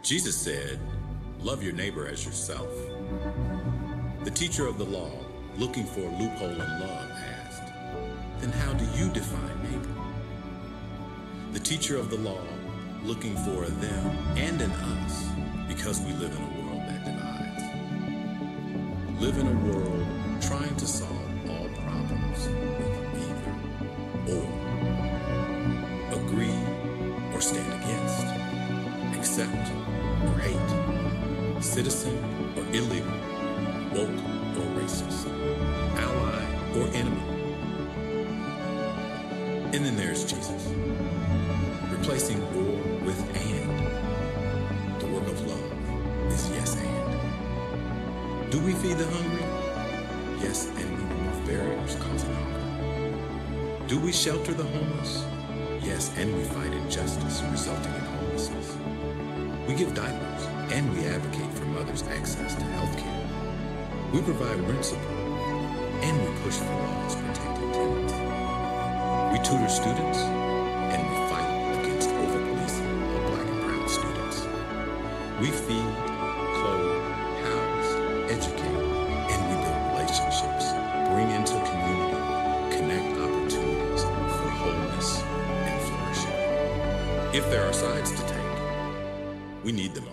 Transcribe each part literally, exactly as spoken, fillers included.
Jesus said, "Love your neighbor as yourself." The teacher of the law, looking for a loophole in love, asked, "Then how do you define neighbor?" The teacher of the law, looking for a them and an us, because we live in a world that divides. Live in a world trying to solve all problems with either or. Agree or stand against. Accept or hate. Citizen or illegal. Woke or racist. Ally or enemy. And then there's Jesus, replacing or with and. The work of love is yes and. Do we feed the hungry? Yes, and we remove barriers causing hunger. Do we shelter the homeless? Yes, and we fight injustice resulting in homelessness. We give diapers, and we advocate for mothers' access to health care. We provide rent support, and we push for laws protecting tenants. We tutor students, and we fight against over-policing of black and brown students. We feed, clothe, house, educate, and we build relationships, bring into community, connect opportunities for wholeness and flourishing. If there are sides to take, we need them all.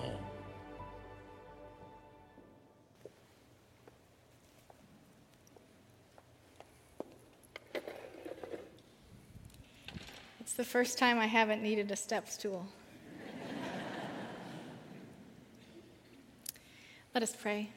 It's the first time I haven't needed a step stool. Let us pray.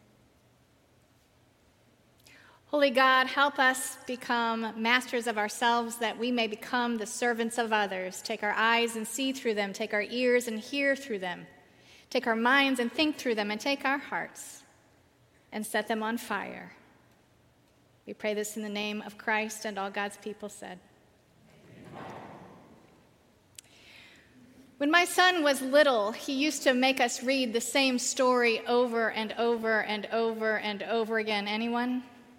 Holy God, help us become masters of ourselves that we may become the servants of others. Take our eyes and see through them. Take our ears and hear through them. Take our minds and think through them. And take our hearts and set them on fire. We pray this in the name of Christ, and all God's people said. When my son was little, he used to make us read the same story over and over and over and over again. Anyone?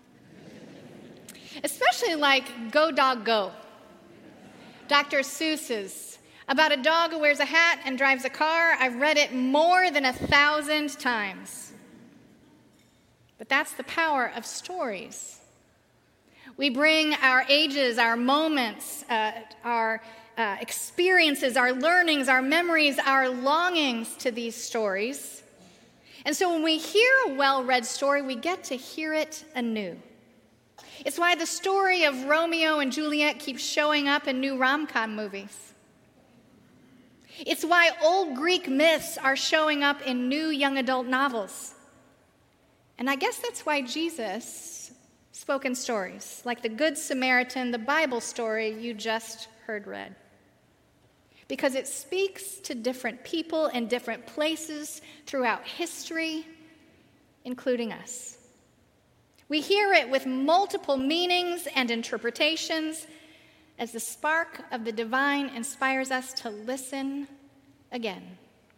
Especially like Go Dog Go. Doctor Seuss's, about a dog who wears a hat and drives a car. I've read it more than a thousand times. But that's the power of stories. We bring our ages, our moments, uh, our uh, experiences, our learnings, our memories, our longings to these stories. And so when we hear a well-read story, we get to hear it anew. It's why the story of Romeo and Juliet keeps showing up in new rom-com movies. It's why old Greek myths are showing up in new young adult novels. And I guess that's why Jesus spoke in stories, like the Good Samaritan, the Bible story you just heard read. Because it speaks to different people in different places throughout history, including us. We hear it with multiple meanings and interpretations as the spark of the divine inspires us to listen again.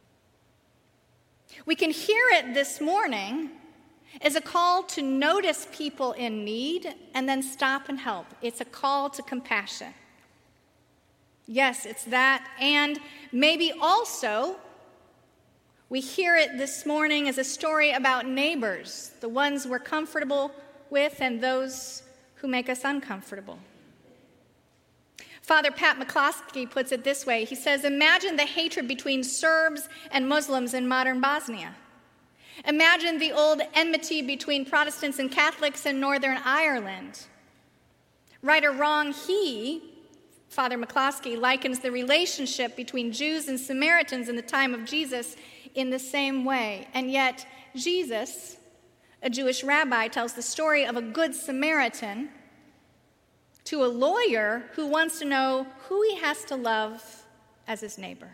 We can hear it this morning as a call to notice people in need and then stop and help. It's a call to compassion. Yes, it's that, and maybe also we hear it this morning as a story about neighbors, the ones we're comfortable with and those who make us uncomfortable. Father Pat McCloskey puts it this way. He says, imagine the hatred between Serbs and Muslims in modern Bosnia. Imagine the old enmity between Protestants and Catholics in Northern Ireland. Right or wrong, he, Father McCloskey, likens the relationship between Jews and Samaritans in the time of Jesus in the same way. And yet, Jesus, a Jewish rabbi, tells the story of a good Samaritan to a lawyer who wants to know who he has to love as his neighbor.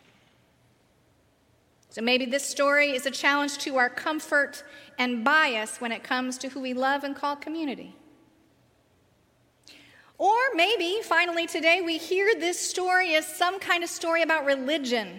So maybe this story is a challenge to our comfort and bias when it comes to who we love and call community. Or maybe, finally today, we hear this story as some kind of story about religion,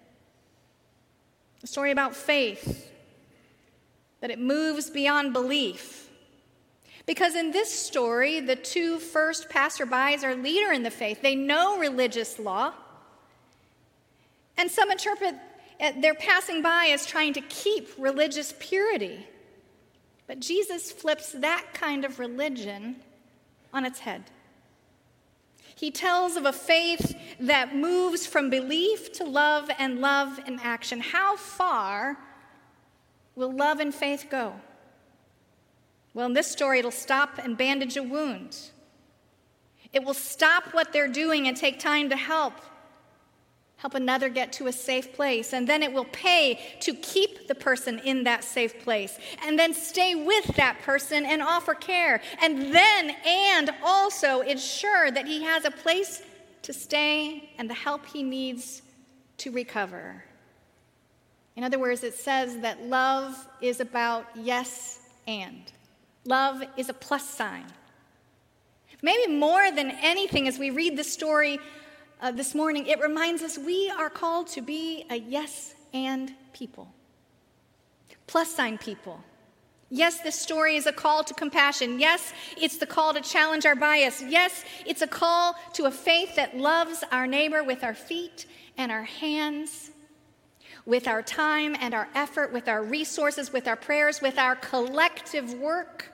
a story about faith, that it moves beyond belief. Because in this story, the two first passerbys are leader in the faith. They know religious law. And some interpret they're passing by as trying to keep religious purity. But Jesus flips that kind of religion on its head. He tells of a faith that moves from belief to love and love in action. How far will love and faith go? Well, in this story, it'll stop and bandage a wound. It will stop what they're doing and take time to help. Help another get to a safe place. And then it will pay to keep the person in that safe place. And then stay with that person and offer care. And then, and also ensure that he has a place to stay and the help he needs to recover. In other words, it says that love is about yes and. Love is a plus sign. Maybe more than anything, as we read the story uh, this morning, it reminds us we are called to be a yes and people. Plus sign people. Yes, this story is a call to compassion. Yes, it's the call to challenge our bias. Yes, it's a call to a faith that loves our neighbor with our feet and our hands, with our time and our effort, with our resources, with our prayers, with our collective work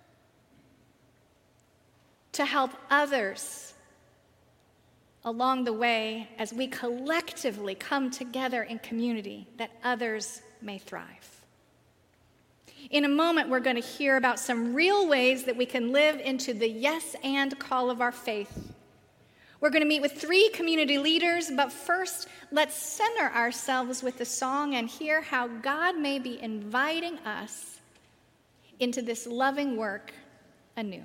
to help others along the way as we collectively come together in community that others may thrive. In a moment, we're going to hear about some real ways that we can live into the yes and call of our faith. We're going to meet with three community leaders, but first, let's center ourselves with the song and hear how God may be inviting us into this loving work anew.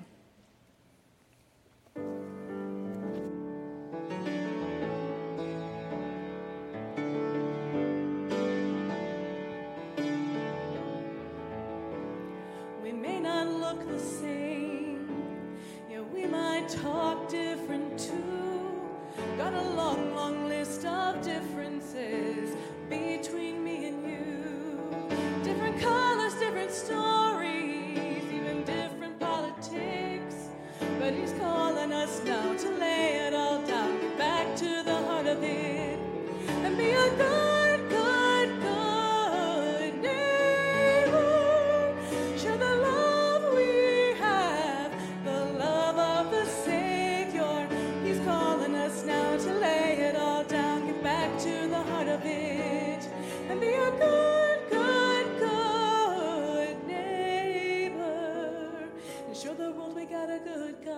We may not look the same, yeah, we might talk different too. Got a long, long list of differences between me and you. Different colors, different stories, even different politics. But he's calling us now to lay it all down, get back to the heart of it, and be a good, good, good neighbor. Share the love we have, the love of the Savior. He's calling us now to lay it all down, get back to the heart of it, and be a good, good, good neighbor, and show the world we got a good God.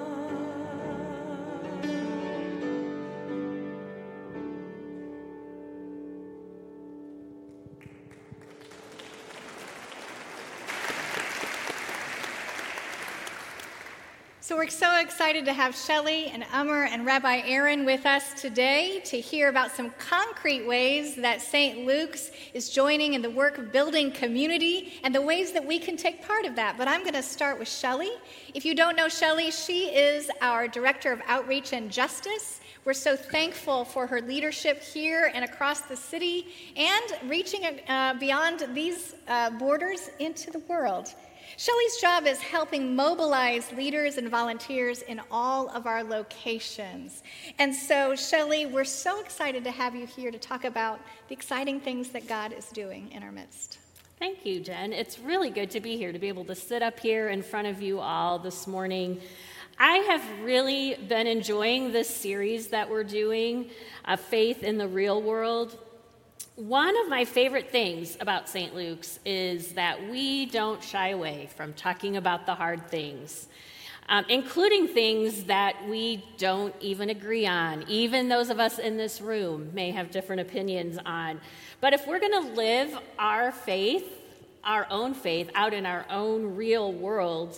So we're so excited to have Shelley and Umar and Rabbi Aaron with us today to hear about some concrete ways that Saint Luke's is joining in the work of building community and the ways that we can take part of that. But I'm going to start with Shelley. If you don't know Shelley, she is our Director of Outreach and Justice. We're so thankful for her leadership here and across the city and reaching uh, beyond these uh, borders into the world. Shelley's job is helping mobilize leaders and volunteers in all of our locations. And so, Shelley, we're so excited to have you here to talk about the exciting things that God is doing in our midst. Thank you, Jen. It's really good to be here, to be able to sit up here in front of you all this morning. I have really been enjoying this series that we're doing, uh, Faith in the Real World. One of my favorite things about Saint Luke's is that we don't shy away from talking about the hard things, um, including things that we don't even agree on. Even those of us in this room may have different opinions on. But if we're going to live our faith, our own faith, out in our own real world,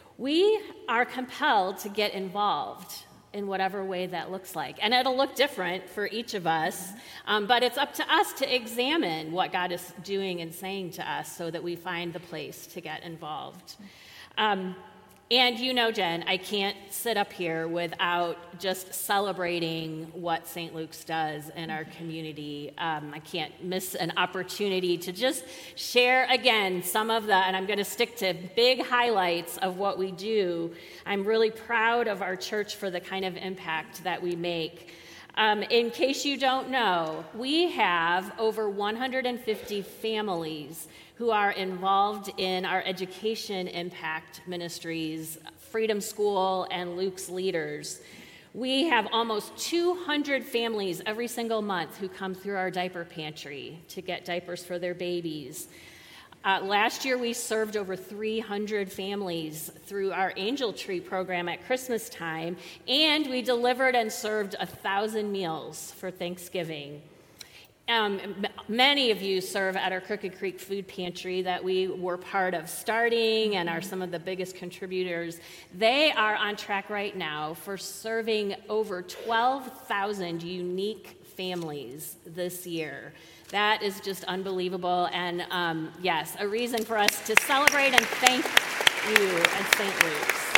we are compelled to get involved in whatever way that looks like. And it'll look different for each of us, um, but it's up to us to examine what God is doing and saying to us so that we find the place to get involved. Um, and you know, Jen, I can't sit up here without just celebrating what Saint Luke's does in our community. Um, I can't miss an opportunity to just share again some of the, and I'm going to stick to big highlights of what we do. I'm really proud of our church for the kind of impact that we make. Um, in case you don't know, we have over one hundred fifty families who are involved in our education impact ministries, Freedom School and Luke's Leaders. We have almost two hundred families every single month who come through our diaper pantry to get diapers for their babies. Uh, last year, we served over three hundred families through our Angel Tree program at Christmas time, and we delivered and served one thousand meals for Thanksgiving. Um, m- many of you serve at our Crooked Creek Food Pantry that we were part of starting and are some of the biggest contributors. They are on track right now for serving over twelve thousand unique families this year. That is just unbelievable, and um, yes, a reason for us to celebrate and thank you at Saint Luke's.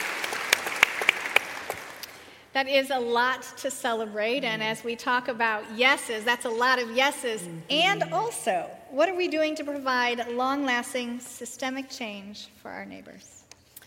That is a lot to celebrate, and as we talk about yeses, that's a lot of yeses. Mm-hmm. And also, what are we doing to provide long-lasting systemic change for our neighbors?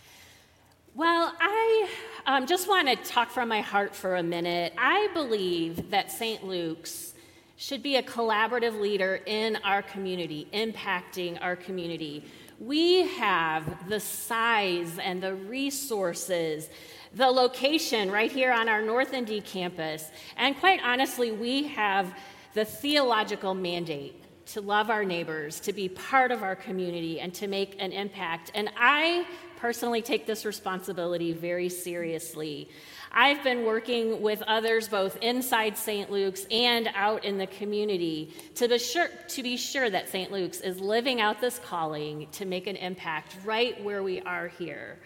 Well, I um, just want to talk from my heart for a minute. I believe that Saint Luke's should be a collaborative leader in our community, impacting our community. We have the size and the resources, the location right here on our North Indy campus, and quite honestly, we have the theological mandate to love our neighbors, to be part of our community, and to make an impact. And I personally take this responsibility very seriously. I've been working with others both inside Saint Luke's and out in the community to be sure, to be sure that Saint Luke's is living out this calling to make an impact right where we are here.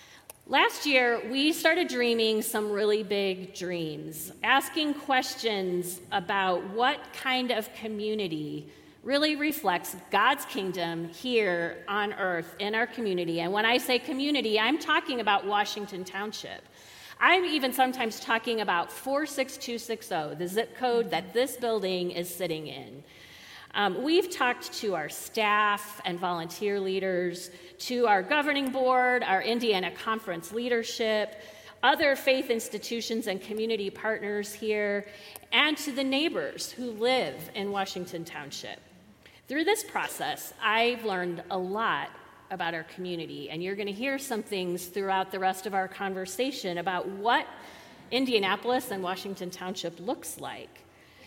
Last year, we started dreaming some really big dreams, asking questions about what kind of community really reflects God's kingdom here on earth in our community. And when I say community, I'm talking about Washington Township. I'm even sometimes talking about four six two six zero, the zip code that this building is sitting in. Um, we've talked to our staff and volunteer leaders, to our governing board, our Indiana Conference leadership, other faith institutions and community partners here, and to the neighbors who live in Washington Township. Through this process, I've learned a lot about our community, and you're going to hear some things throughout the rest of our conversation about what Indianapolis and Washington Township looks like.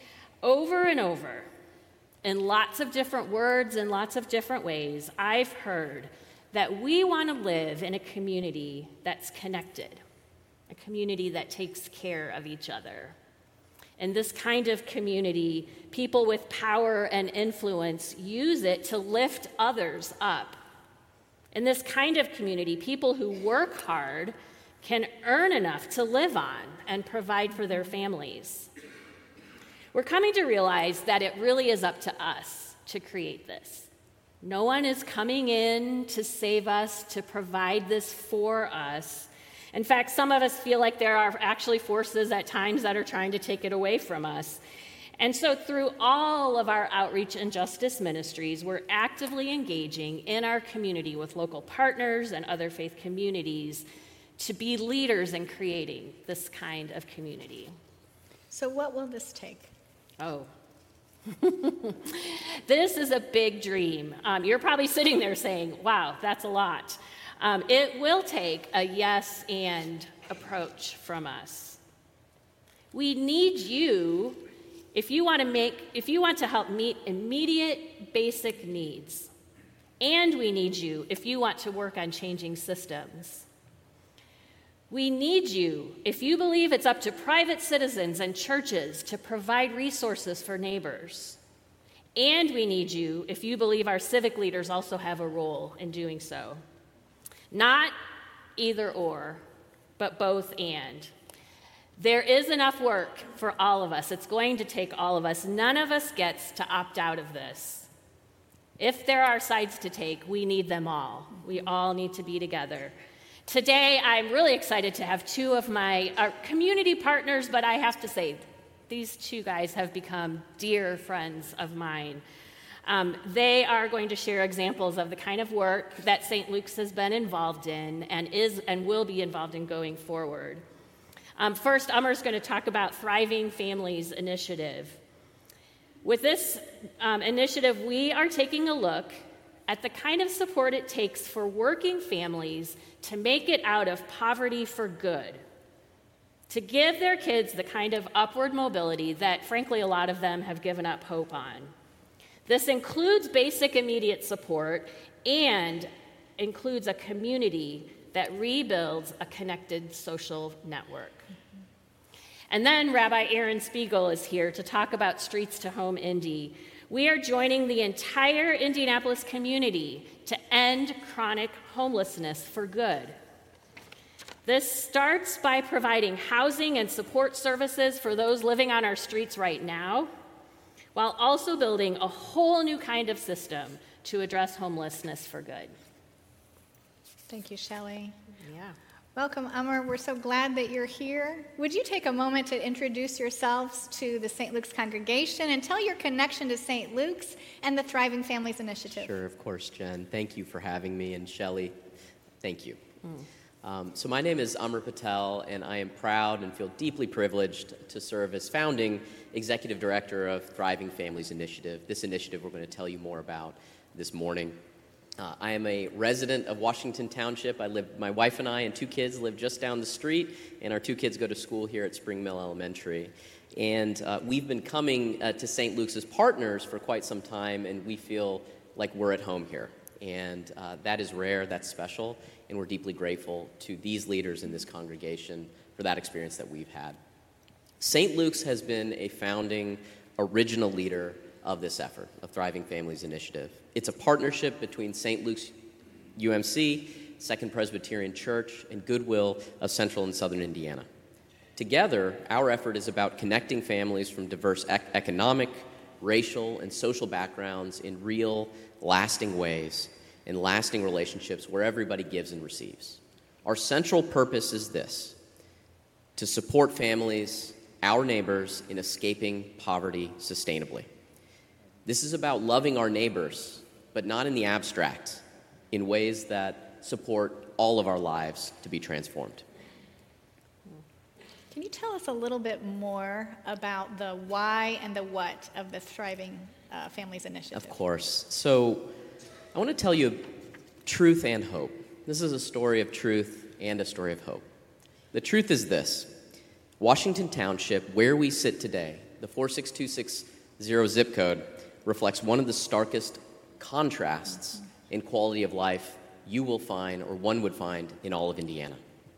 Over and over, in lots of different words and lots of different ways, I've heard that we want to live in a community that's connected, a community that takes care of each other. In this kind of community, people with power and influence use it to lift others up. In this kind of community, people who work hard can earn enough to live on and provide for their families. We're coming to realize that it really is up to us to create this. No one is coming in to save us, to provide this for us. In fact, some of us feel like there are actually forces at times that are trying to take it away from us. And so through all of our outreach and justice ministries, we're actively engaging in our community with local partners and other faith communities to be leaders in creating this kind of community. So what will this take? Oh. This is a big dream. Um, you're probably sitting there saying, wow, that's a lot. Um, it will take a yes and approach from us. We need you if you want to make, if you want to help meet immediate basic needs. And we need you if you want to work on changing systems. We need you if you believe it's up to private citizens and churches to provide resources for neighbors. And we need you if you believe our civic leaders also have a role in doing so. Not either or, but both and. There is enough work for all of us. It's going to take all of us. None of us gets to opt out of this. If there are sides to take, we need them all. We all need to be together. Today, I'm really excited to have two of my uh, community partners, but I have to say, these two guys have become dear friends of mine. Um, they are going to share examples of the kind of work that Saint Luke's has been involved in and is and will be involved in going forward. Um, first, Amar's going to talk about Thriving Families Initiative. With this um, initiative, we are taking a look at the kind of support it takes for working families to make it out of poverty for good, to give their kids the kind of upward mobility that, frankly, a lot of them have given up hope on. This includes basic immediate support and includes a community that rebuilds a connected social network. And then Rabbi Aaron Spiegel is here to talk about Streets to Home Indy. We are joining the entire Indianapolis community to end chronic homelessness for good. This starts by providing housing and support services for those living on our streets right now, while also building a whole new kind of system to address homelessness for good. Thank you, Shelley. Yeah. Welcome, Amar. We're so glad that you're here. Would you take a moment to introduce yourselves to the Saint Luke's congregation and tell your connection to Saint Luke's and the Thriving Families Initiative? Sure, of course, Jen. Thank you for having me, and Shelley, thank you. Mm. Um, so my name is Amar Patel, and I am proud and feel deeply privileged to serve as founding executive director of Thriving Families Initiative, this initiative we're going to tell you more about this morning. Uh, I am a resident of Washington Township. I live, my wife and I and two kids live just down the street, and our two kids go to school here at Spring Mill Elementary. And uh, we've been coming uh, to Saint Luke's as partners for quite some time, and we feel like we're at home here. And uh, that is rare, that's special, and we're deeply grateful to these leaders in this congregation for that experience that we've had. Saint Luke's has been a founding original leader of this effort, of Thriving Families Initiative. It's a partnership between Saint Luke's U M C, Second Presbyterian Church, and Goodwill of Central and Southern Indiana. Together, our effort is about connecting families from diverse ec- economic, racial, and social backgrounds in real, lasting ways, and lasting relationships where everybody gives and receives. Our central purpose is this: to support families, our neighbors, in escaping poverty sustainably. This is about loving our neighbors, but not in the abstract, in ways that support all of our lives to be transformed. Can you tell us a little bit more about the why and the what of the Thriving uh, Families Initiative? Of course. So I want to tell you truth and hope. This is a story of truth and a story of hope. The truth is this: Washington Township, where we sit today, the four six two six zero zip code, reflects one of the starkest contrasts in quality of life you will find, or one would find, in all of Indiana.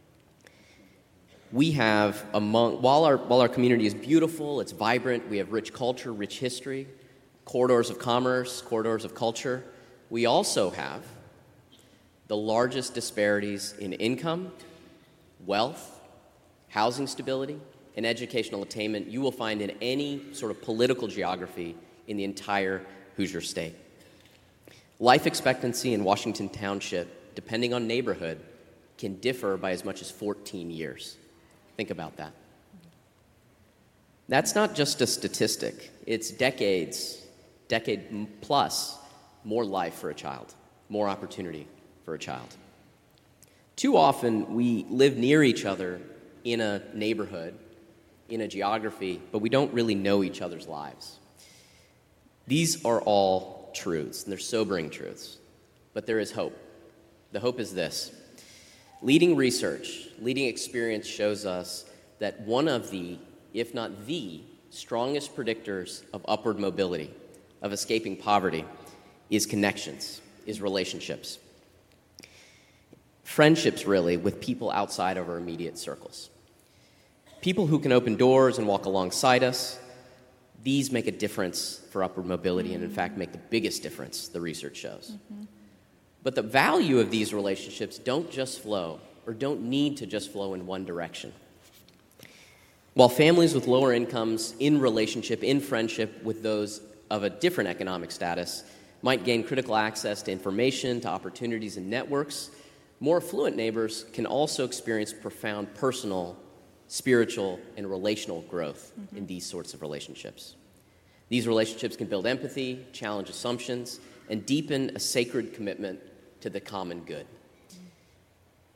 We have, among, while our, while our community is beautiful, it's vibrant, we have rich culture, rich history, corridors of commerce, corridors of culture, we also have the largest disparities in income, wealth, housing stability, and educational attainment you will find in any sort of political geography in the entire Hoosier state. Life expectancy in Washington Township, depending on neighborhood, can differ by as much as fourteen years. Think about that. That's not just a statistic. It's decades, decade plus, more life for a child, more opportunity for a child. Too often, we live near each other in a neighborhood, in a geography, but we don't really know each other's lives. These are all truths, and they're sobering truths, but there is hope. The hope is this: leading research, leading experience shows us that one of the, if not the, strongest predictors of upward mobility, of escaping poverty, is connections, is relationships. Friendships, really, with people outside of our immediate circles. People who can open doors and walk alongside us. These make a difference for upward mobility, and in fact make the biggest difference, the research shows. Mm-hmm. But the value of these relationships don't just flow, or don't need to just flow in one direction. While families with lower incomes in relationship, in friendship with those of a different economic status might gain critical access to information, to opportunities and networks, more affluent neighbors can also experience profound personal, spiritual, and relational growth mm-hmm. in these sorts of relationships. These relationships can build empathy, challenge assumptions, and deepen a sacred commitment to the common good.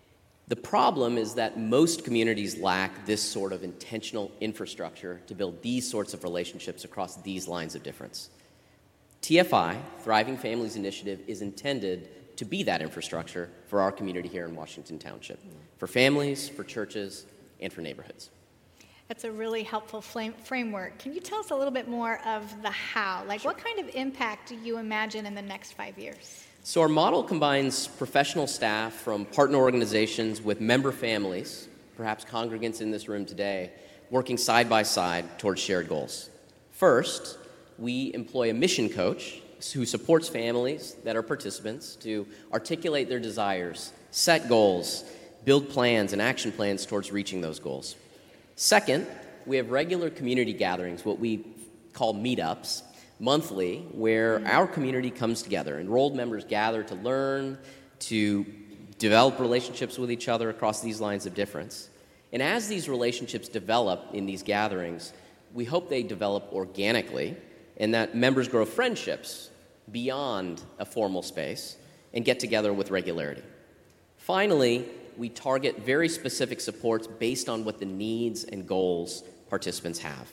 The problem is that most communities lack this sort of intentional infrastructure to build these sorts of relationships across these lines of difference. T F I, Thriving Families Initiative, is intended to be that infrastructure for our community here in Washington Township, for families, for churches, and for neighborhoods. That's a really helpful flame, framework. Can you tell us a little bit more of the how? Like, Sure. what kind of impact do you imagine in the next five years? So our model combines professional staff from partner organizations with member families, perhaps congregants in this room today, working side by side towards shared goals. First, we employ a mission coach who supports families that are participants to articulate their desires, set goals, build plans and action plans towards reaching those goals. Second, we have regular community gatherings, what we call meetups, monthly, where our community comes together. Enrolled members gather to learn, to develop relationships with each other across these lines of difference. And as these relationships develop in these gatherings, we hope they develop organically and that members grow friendships beyond a formal space and get together with regularity. Finally, we target very specific supports based on what the needs and goals participants have.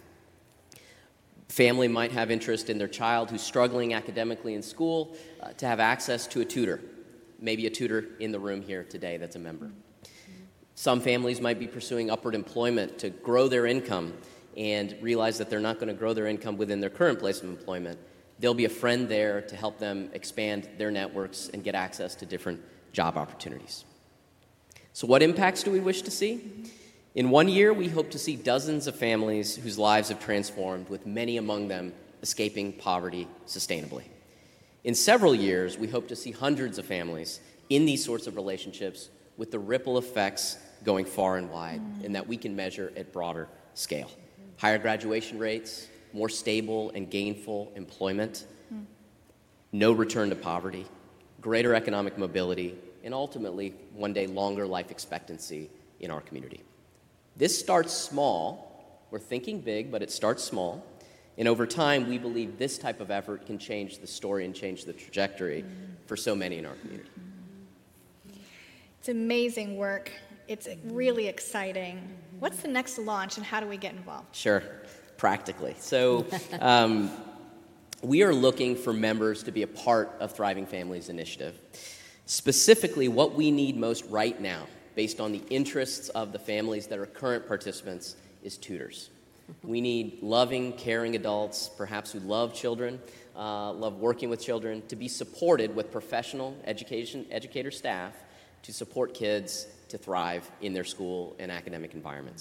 Family might have interest in their child who's struggling academically in school uh, to have access to a tutor, maybe a tutor in the room here today that's a member. Some families might be pursuing upward employment to grow their income and realize that they're not going to grow their income within their current place of employment. There'll be a friend there to help them expand their networks and get access to different job opportunities. So what impacts do we wish to see? In one year, we hope to see dozens of families whose lives have transformed, with many among them escaping poverty sustainably. In several years, we hope to see hundreds of families in these sorts of relationships with the ripple effects going far and wide, and that we can measure at broader scale. Higher graduation rates, more stable and gainful employment, no return to poverty, greater economic mobility, and ultimately, one day, longer life expectancy in our community. This starts small. We're thinking big, but it starts small. And over time, we believe this type of effort can change the story and change the trajectory for so many in our community. It's amazing work. It's really exciting. What's the next launch, and how do we get involved? Sure, practically. So um, we are looking for members to be a part of Thriving Families Initiative. Specifically, what we need most right now, based on the interests of the families that are current participants, is tutors. We need loving, caring adults, perhaps who love children, uh, love working with children, to be supported with professional education educator staff to support kids to thrive in their school and academic environments.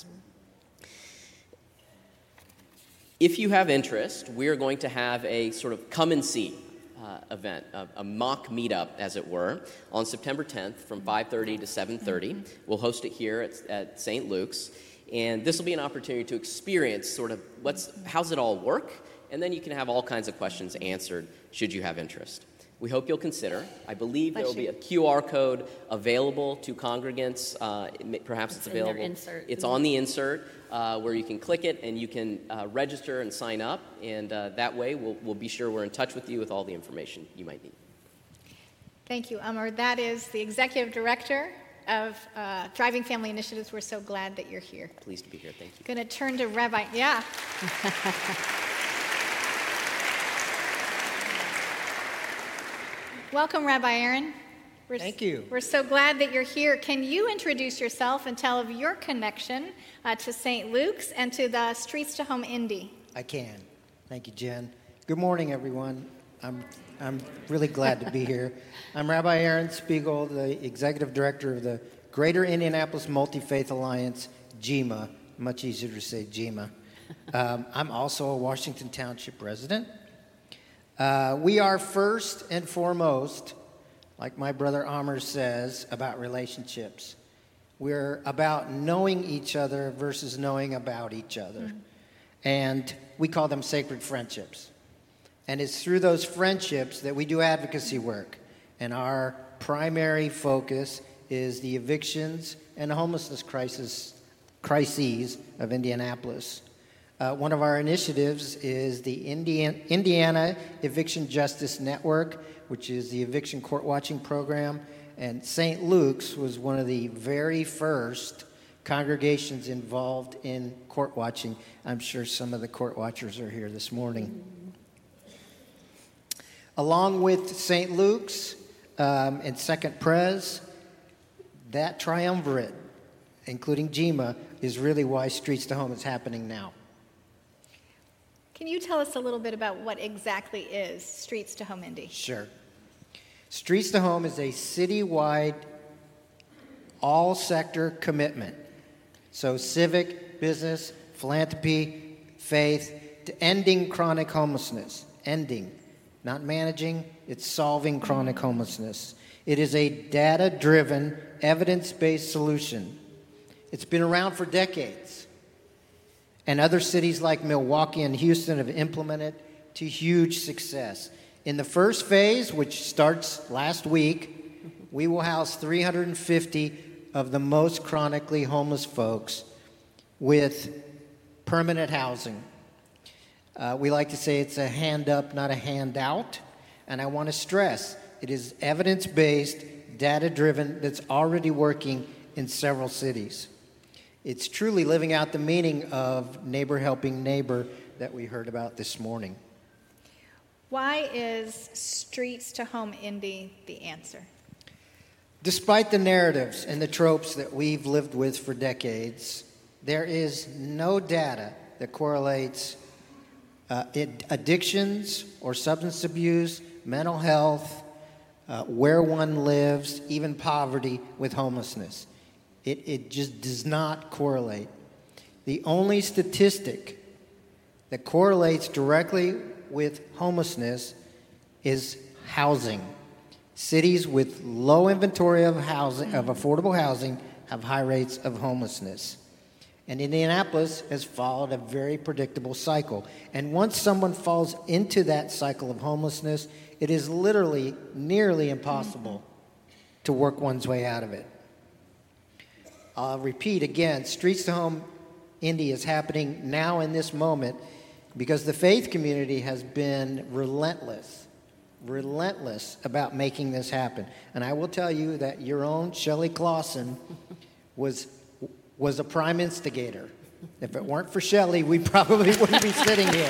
If you have interest, we're going to have a sort of come and see uh, event, a, a mock meetup, as it were, on September tenth from five thirty to seven thirty. We'll host it here at, at Saint Luke's, and this will be an opportunity to experience sort of what's, how's it all work, and then you can have all kinds of questions answered should you have interest. We hope you'll consider. I believe there will be a Q R code available to congregants. Uh, it may, perhaps it's, it's available. In their insert. It's on the insert uh, where you can click it and you can uh, register and sign up. And uh, that way we'll, we'll be sure we're in touch with you with all the information you might need. Thank you, Amar. That is the Executive Director of uh, Thriving Family Initiatives. We're so glad that you're here. Pleased to be here. Thank you. Going to turn to Rabbi. Yeah. Welcome, Rabbi Aaron. We're, Thank you. We're so glad that you're here. Can you introduce yourself and tell of your connection uh, to Saint Luke's and to the Streets to Home Indy? I can. Thank you, Jen. Good morning, everyone. I'm I'm really glad to be here. I'm Rabbi Aaron Spiegel, the Executive Director of the Greater Indianapolis Multi-Faith Alliance, G M A. Much easier to say G M A. Um, I'm also a Washington Township resident. Uh, we are first and foremost, like my brother Amr says, about relationships. We're about knowing each other versus knowing about each other. Mm-hmm. And we call them sacred friendships. And it's through those friendships that we do advocacy work. And our primary focus is the evictions and homelessness crisis, crises of Indianapolis. Uh, one of our initiatives is the Indiana, Indiana Eviction Justice Network, which is the eviction court watching program. and Saint Luke's was one of the very first congregations involved in court watching. I'm sure some of the court watchers are here this morning. Along with Saint Luke's um, and Second Pres, that triumvirate, including G M A, is really why Streets to Home is happening now. Can you tell us a little bit about what exactly is Streets to Home Indy? Sure. Streets to Home is a citywide, all-sector commitment. So civic, business, philanthropy, faith, to ending chronic homelessness. Ending. Not managing, it's solving chronic homelessness. It is a data-driven, evidence-based solution. It's been around for decades. And other cities like Milwaukee and Houston have implemented to huge success. In the first phase, which starts last week, we will house three hundred fifty of the most chronically homeless folks with permanent housing. Uh, we like to say it's a hand up, not a handout. And I want to stress, it is evidence-based, data-driven, that's already working in several cities. It's truly living out the meaning of neighbor helping neighbor that we heard about this morning. Why is Streets to Home Indy the answer? Despite the narratives and the tropes that we've lived with for decades, there is no data that correlates uh, it, addictions or substance abuse, mental health, uh, where one lives, even poverty with homelessness. It, it just does not correlate. The only statistic that correlates directly with homelessness is housing. Cities with low inventory of housing, of affordable housing, have high rates of homelessness. And Indianapolis has followed a very predictable cycle. And once someone falls into that cycle of homelessness, it is literally nearly impossible to work one's way out of it. I'll repeat again, Streets to Home Indy is happening now in this moment because the faith community has been relentless, relentless about making this happen. And I will tell you that your own Shelley Clausen was was a prime instigator. If it weren't for Shelley, we probably wouldn't be sitting here.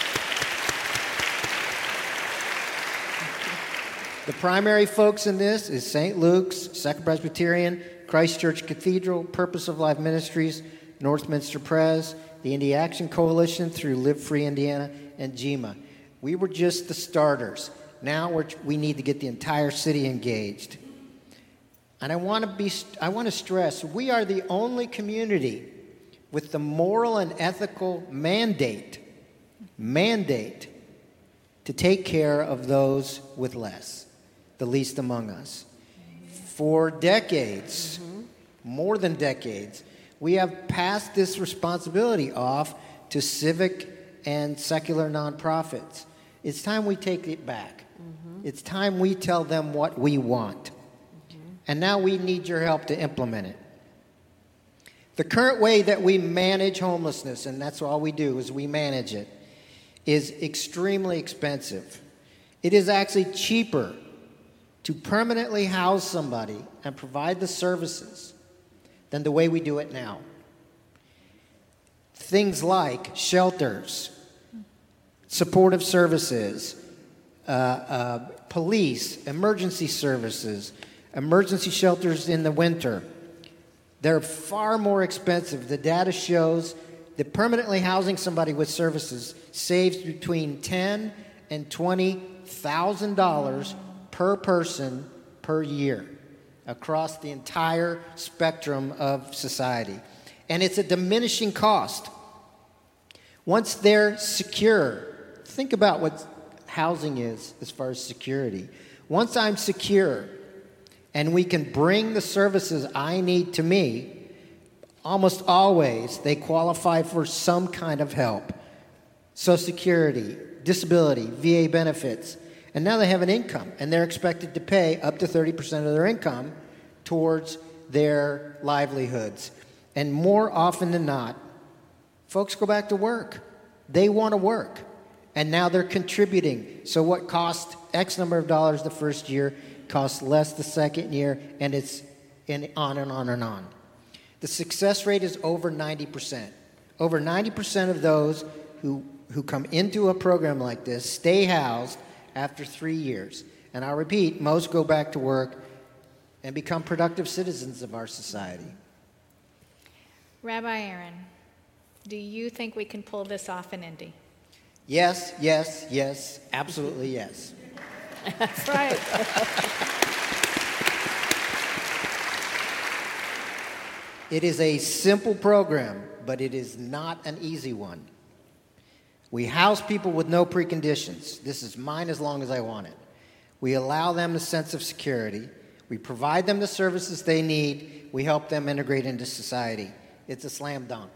The primary folks in this is Saint Luke's, Second Presbyterian, Christ Church Cathedral, Purpose of Life Ministries, Northminster Pres, the Indy Action Coalition through Live Free Indiana, and G M A. We were just the starters. Now we're, we need to get the entire city engaged. And I want to be I want to stress, we are the only community with the moral and ethical mandate, mandate to take care of those with less, the least among us. For decades, mm-hmm. more than decades, we have passed this responsibility off to civic and secular nonprofits. It's time we take it back. Mm-hmm. It's time we tell them what we want. And now we need your help to implement it. The current way that we manage homelessness, and that's all we do is we manage it, is extremely expensive. It is actually cheaper to permanently house somebody and provide the services than the way we do it now. Things like shelters, supportive services, uh, uh, police, emergency services, emergency shelters in the winter. They're far more expensive. The data shows that permanently housing somebody with services saves between ten thousand dollars and twenty thousand dollars per person per year across the entire spectrum of society. And it's a diminishing cost. Once they're secure, think about what housing is as far as security. Once I'm secure, and we can bring the services I need to me, almost always they qualify for some kind of help. Social Security, disability, V A benefits. And now they have an income, and they're expected to pay up to thirty percent of their income towards their livelihoods. And more often than not, folks go back to work. They want to work. And now they're contributing. So what cost X number of dollars the first year costs less the second year, and it's in, on and on and on. The success rate is over ninety percent. Over ninety percent of those who, who come into a program like this stay housed after three years. And I'll repeat, most go back to work and become productive citizens of our society. Rabbi Aaron, do you think we can pull this off in Indy? Yes, yes, yes, absolutely yes. That's right. It is a simple program, but it is not an easy one. We house people with no preconditions. This is mine as long as I want it. We allow them a sense of security. We provide them the services they need. We help them integrate into society. It's a slam dunk.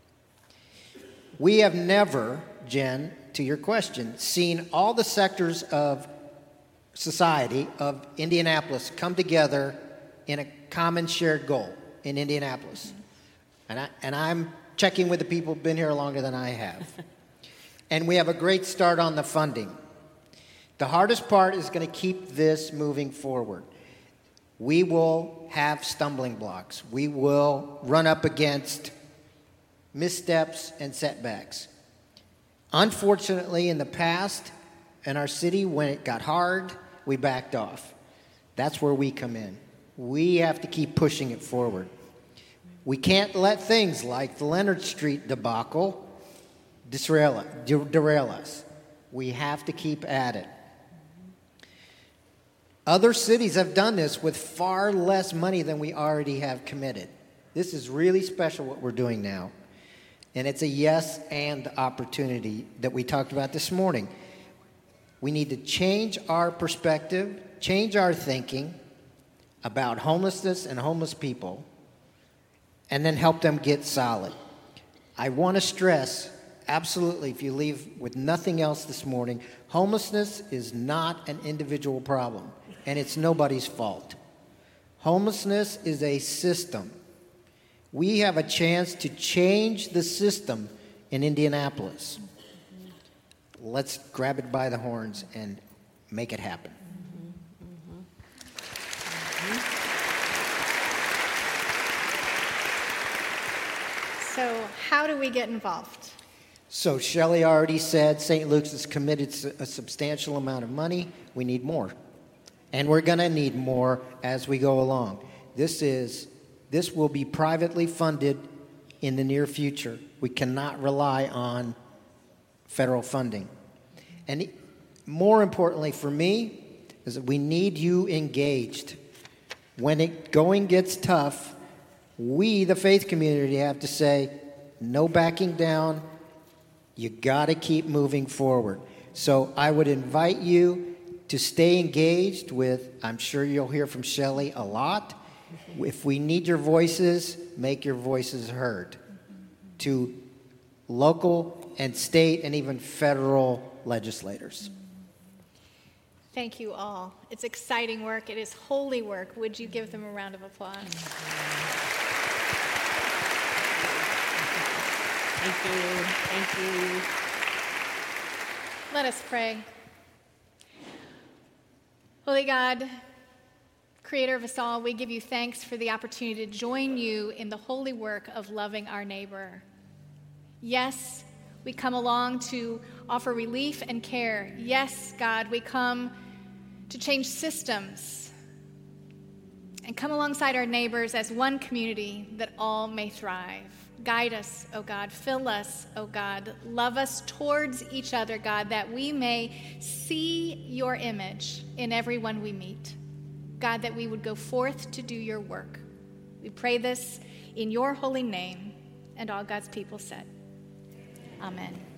We have never, Jen, to your question, seen all the sectors of society of Indianapolis come together in a common shared goal in Indianapolis. And, I, and I'm checking with the people who've been here longer than I have. And we have a great start on the funding. The hardest part is going to keep this moving forward. We will have stumbling blocks. We will run up against missteps and setbacks. Unfortunately, in the past, in our city, when it got hard, we backed off. That's where we come in. We have to keep pushing it forward. We can't let things like the Leonard Street debacle derail, derail us. We have to keep at it. Other cities have done this with far less money than we already have committed. This is really special what we're doing now. And it's a yes and opportunity that we talked about this morning. We need to change our perspective, change our thinking about homelessness and homeless people, and then help them get solid. I want to stress, absolutely, if you leave with nothing else this morning, homelessness is not an individual problem, and it's nobody's fault. Homelessness is a system. We have a chance to change the system in Indianapolis. Let's grab it by the horns and make it happen. Mm-hmm. Mm-hmm. So how do we get involved? So Shelley already said Saint Luke's has committed a substantial amount of money. We need more. And we're going to need more as we go along. This is this will be privately funded in the near future. We cannot rely on federal funding. And more importantly for me is that we need you engaged. When it going gets tough, we, the faith community, have to say, no backing down. You got to keep moving forward. So I would invite you to stay engaged with, I'm sure you'll hear from Shelley a lot. If we need your voices, make your voices heard to local and state and even federal legislators. Thank you all. It's exciting work. It is holy work. Would you give them a round of applause? Thank you. Thank you. Let us pray. Holy God, Creator of us all, we give you thanks for the opportunity to join you in the holy work of loving our neighbor. Yes, we come along to offer relief and care. Yes, God, we come to change systems and come alongside our neighbors as one community that all may thrive. Guide us, O God. Fill us, O God. Love us towards each other, God, that we may see your image in everyone we meet. God, that we would go forth to do your work. We pray this in your holy name, and all God's people said, Amen.